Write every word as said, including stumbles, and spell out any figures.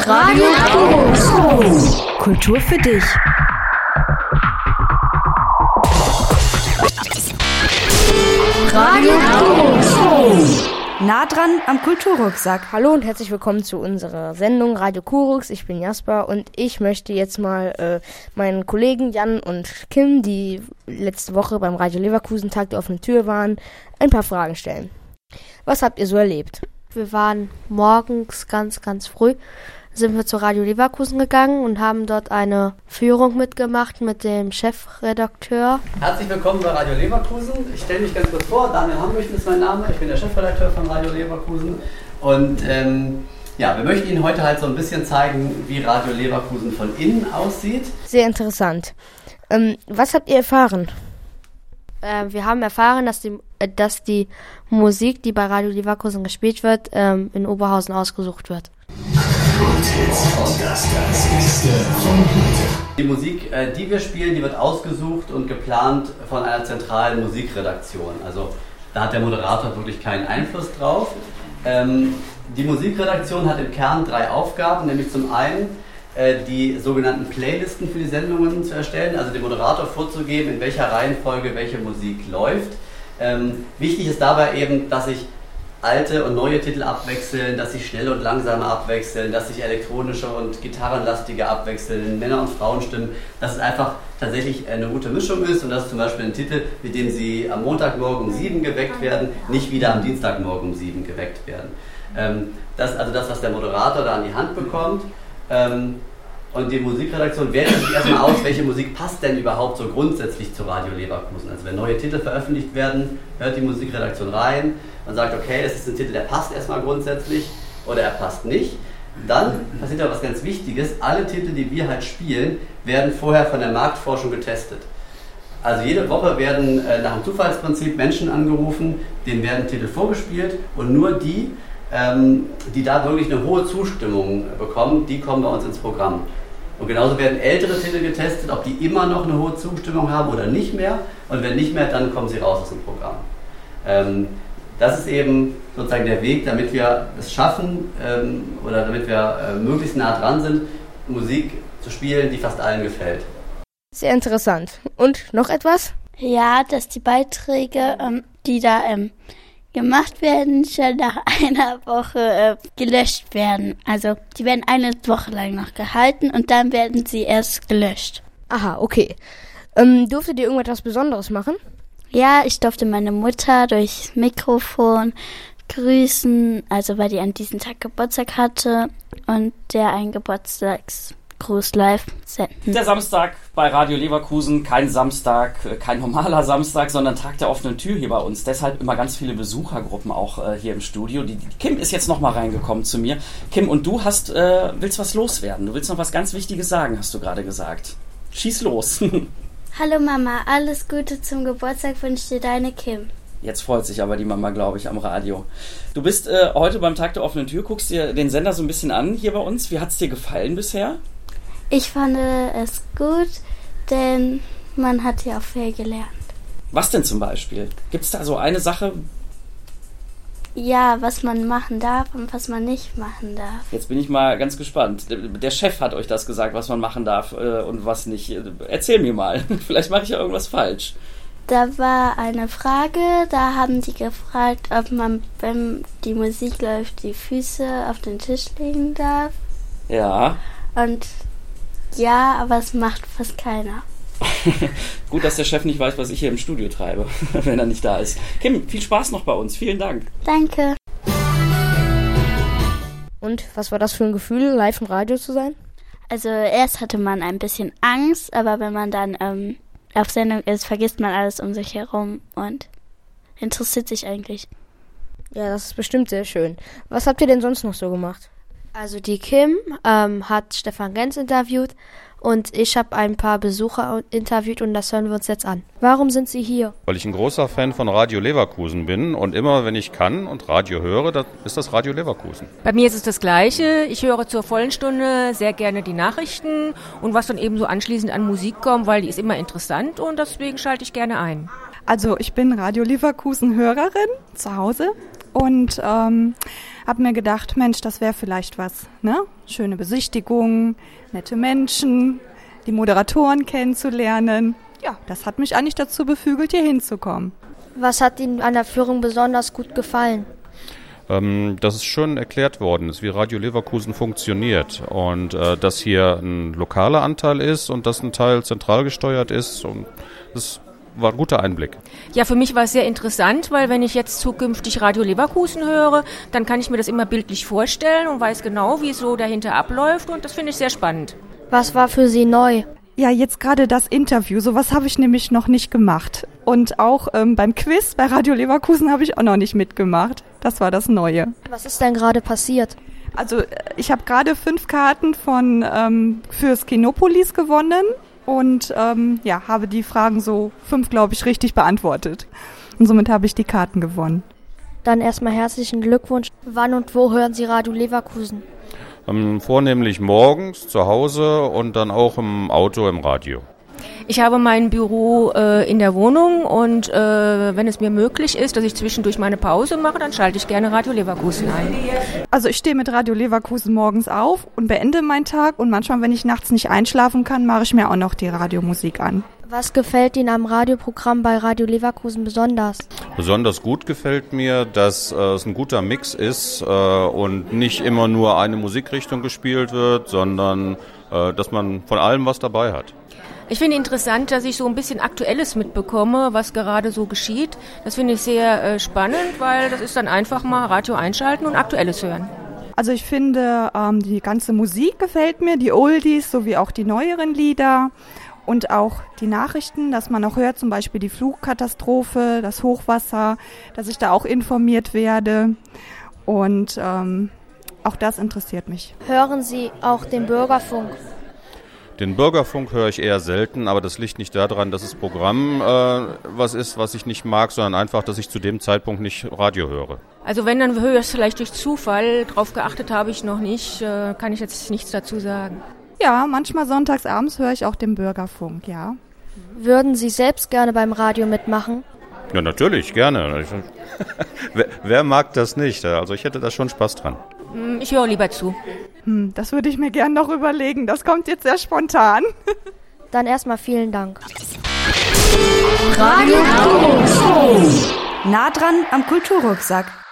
Radio Kurux. Kultur für dich. Radio Kurux. Nah dran am Kulturrucksack. Hallo und herzlich willkommen zu unserer Sendung Radio Kurux. Ich bin Jasper und ich möchte jetzt mal äh, meinen Kollegen Jan und Kim, die letzte Woche beim Radio Leverkusen Tag der offenen Tür waren, ein paar Fragen stellen. Was habt ihr so erlebt? Wir waren morgens ganz, ganz früh, sind wir zu Radio Leverkusen gegangen und haben dort eine Führung mitgemacht mit dem Chefredakteur. Herzlich willkommen bei Radio Leverkusen. Ich stelle mich ganz kurz vor, Daniel Hambüchen ist mein Name, ich bin der Chefredakteur von Radio Leverkusen und ähm, ja, wir möchten Ihnen heute halt so ein bisschen zeigen, wie Radio Leverkusen von innen aussieht. Sehr interessant. Ähm, was habt ihr erfahren? Äh, wir haben erfahren, dass die, äh, dass die Musik, die bei Radio Leverkusen gespielt wird, ähm, in Oberhausen ausgesucht wird. Die Musik, äh, die wir spielen, die wird ausgesucht und geplant von einer zentralen Musikredaktion. Also da hat der Moderator wirklich keinen Einfluss drauf. Ähm, die Musikredaktion hat im Kern drei Aufgaben, nämlich zum einen äh, die sogenannten Playlisten für die Sendungen zu erstellen, also dem Moderator vorzugeben, in welcher Reihenfolge welche Musik läuft. Ähm, wichtig ist dabei eben, dass ich alte und neue Titel abwechseln, dass sich schnelle und langsame abwechseln, dass sich elektronische und gitarrenlastige abwechseln, Männer- und Frauenstimmen, dass es einfach tatsächlich eine gute Mischung ist und dass zum Beispiel ein Titel, mit dem Sie am Montagmorgen um sieben geweckt werden, nicht wieder am Dienstagmorgen um sieben geweckt werden. Ähm, das ist also das, was der Moderator da an die Hand bekommt. Ähm, und die Musikredaktion wählt sich erstmal aus, welche Musik passt denn überhaupt so grundsätzlich zu Radio Leverkusen. Also wenn neue Titel veröffentlicht werden, hört die Musikredaktion rein und sagt, okay, das ist ein Titel, der passt erstmal grundsätzlich oder er passt nicht. Dann passiert aber was ganz Wichtiges, alle Titel, die wir halt spielen, werden vorher von der Marktforschung getestet. Also jede Woche werden äh, nach dem Zufallsprinzip Menschen angerufen, denen werden Titel vorgespielt und nur die, ähm, die da wirklich eine hohe Zustimmung bekommen, die kommen bei uns ins Programm. Und genauso werden ältere Titel getestet, ob die immer noch eine hohe Zustimmung haben oder nicht mehr. Und wenn nicht mehr, dann kommen sie raus aus dem Programm. Ähm, das ist eben sozusagen der Weg, damit wir es schaffen ähm, oder damit wir äh, möglichst nah dran sind, Musik zu spielen, die fast allen gefällt. Sehr interessant. Und noch etwas? Ja, dass die Beiträge, ähm, die da ähm, gemacht werden, schon nach einer Woche äh, gelöscht werden. Also die werden eine Woche lang noch gehalten und dann werden sie erst gelöscht. Aha, okay. Ähm, durftet ihr irgendetwas Besonderes machen? Ja, ich durfte meine Mutter durchs Mikrofon grüßen, also weil die an diesem Tag Geburtstag hatte und der einen Geburtstagsgruß live senden. Der Samstag bei Radio Leverkusen, kein Samstag, kein normaler Samstag, sondern Tag der offenen Tür hier bei uns. Deshalb immer ganz viele Besuchergruppen auch äh, hier im Studio. Die, die Kim ist jetzt nochmal reingekommen zu mir. Kim, und du hast, äh, willst was loswerden. Du willst noch was ganz Wichtiges sagen, hast du gerade gesagt. Schieß los. Hallo Mama, alles Gute zum Geburtstag wünscht dir deine Kim. Jetzt freut sich aber die Mama, glaube ich, am Radio. Du bist äh, heute beim Tag der offenen Tür, guckst dir den Sender so ein bisschen an hier bei uns. Wie hat es dir gefallen bisher? Ich fand es gut, denn man hat ja auch viel gelernt. Was denn zum Beispiel? Gibt es da so eine Sache? Ja, was man machen darf und was man nicht machen darf. Jetzt bin ich mal ganz gespannt. Der Chef hat euch das gesagt, was man machen darf äh, und was nicht. Erzähl mir mal. Vielleicht mache ich ja irgendwas falsch. Da war eine Frage, da haben die gefragt, ob man, wenn die Musik läuft, die Füße auf den Tisch legen darf. Ja. Und ja, aber es macht fast keiner. Gut, dass der Chef nicht weiß, was ich hier im Studio treibe, wenn er nicht da ist. Kim, viel Spaß noch bei uns. Vielen Dank. Danke. Und was war das für ein Gefühl, live im Radio zu sein? Also erst hatte man ein bisschen Angst, aber wenn man dann ähm, auf Sendung ist, vergisst man alles um sich herum und interessiert sich eigentlich. Ja, das ist bestimmt sehr schön. Was habt ihr denn sonst noch so gemacht? Also die Kim ähm, hat Stefan Genz interviewt und ich habe ein paar Besucher interviewt und das hören wir uns jetzt an. Warum sind Sie hier? Weil ich ein großer Fan von Radio Leverkusen bin und immer, wenn ich kann und Radio höre, dann ist das Radio Leverkusen. Bei mir ist es das Gleiche. Ich höre zur vollen Stunde sehr gerne die Nachrichten und was dann eben so anschließend an Musik kommt, weil die ist immer interessant und deswegen schalte ich gerne ein. Also ich bin Radio Leverkusen Hörerin zu Hause und ähm, Hab mir gedacht, Mensch, das wäre vielleicht was, ne? Schöne Besichtigung, nette Menschen, die Moderatoren kennenzulernen. Ja, das hat mich eigentlich dazu beflügelt, hier hinzukommen. Was hat Ihnen an der Führung besonders gut gefallen? Ähm, dass es schon erklärt worden ist, wie Radio Leverkusen funktioniert und äh, dass hier ein lokaler Anteil ist und dass ein Teil zentral gesteuert ist. Und das war ein guter Einblick. Ja, für mich war es sehr interessant, weil wenn ich jetzt zukünftig Radio Leverkusen höre, dann kann ich mir das immer bildlich vorstellen und weiß genau, wie es so dahinter abläuft und das finde ich sehr spannend. Was war für Sie neu? Ja, jetzt gerade das Interview, sowas habe ich nämlich noch nicht gemacht. Und auch ähm, beim Quiz bei Radio Leverkusen habe ich auch noch nicht mitgemacht. Das war das Neue. Was ist denn gerade passiert? Also ich habe gerade fünf Karten von ähm, fürs Kinopolis gewonnen und ähm, ja, habe die Fragen so fünf, glaube ich, richtig beantwortet. Und somit habe ich die Karten gewonnen. Dann erstmal herzlichen Glückwunsch. Wann und wo hören Sie Radio Leverkusen? Ähm, vornehmlich morgens zu Hause und dann auch im Auto, im Radio. Ich habe mein Büro äh, in der Wohnung und äh, wenn es mir möglich ist, dass ich zwischendurch meine Pause mache, dann schalte ich gerne Radio Leverkusen ein. Also ich stehe mit Radio Leverkusen morgens auf und beende meinen Tag und manchmal, wenn ich nachts nicht einschlafen kann, mache ich mir auch noch die Radiomusik an. Was gefällt Ihnen am Radioprogramm bei Radio Leverkusen besonders? Besonders gut gefällt mir, dass äh, es ein guter Mix ist äh, und nicht immer nur eine Musikrichtung gespielt wird, sondern äh, dass man von allem was dabei hat. Ich finde interessant, dass ich so ein bisschen Aktuelles mitbekomme, was gerade so geschieht. Das finde ich sehr äh, spannend, weil das ist dann einfach mal Radio einschalten und Aktuelles hören. Also ich finde, ähm, die ganze Musik gefällt mir, die Oldies sowie auch die neueren Lieder und auch die Nachrichten, dass man auch hört, zum Beispiel die Flutkatastrophe, das Hochwasser, dass ich da auch informiert werde und ähm, auch das interessiert mich. Hören Sie auch den Bürgerfunk? Den Bürgerfunk höre ich eher selten, aber das liegt nicht daran, dass das Programm äh, was ist, was ich nicht mag, sondern einfach, dass ich zu dem Zeitpunkt nicht Radio höre. Also wenn, dann höre ich es vielleicht durch Zufall. Drauf geachtet habe ich noch nicht, äh, kann ich jetzt nichts dazu sagen. Ja, manchmal sonntags abends höre ich auch den Bürgerfunk, ja. Würden Sie selbst gerne beim Radio mitmachen? Ja, natürlich, gerne. wer, wer mag das nicht? Also ich hätte da schon Spaß dran. Ich höre lieber zu. Hm, das würde ich mir gerne noch überlegen. Das kommt jetzt sehr spontan. Dann erstmal vielen Dank. Radio Kuckuck. Nah dran am Kulturrucksack.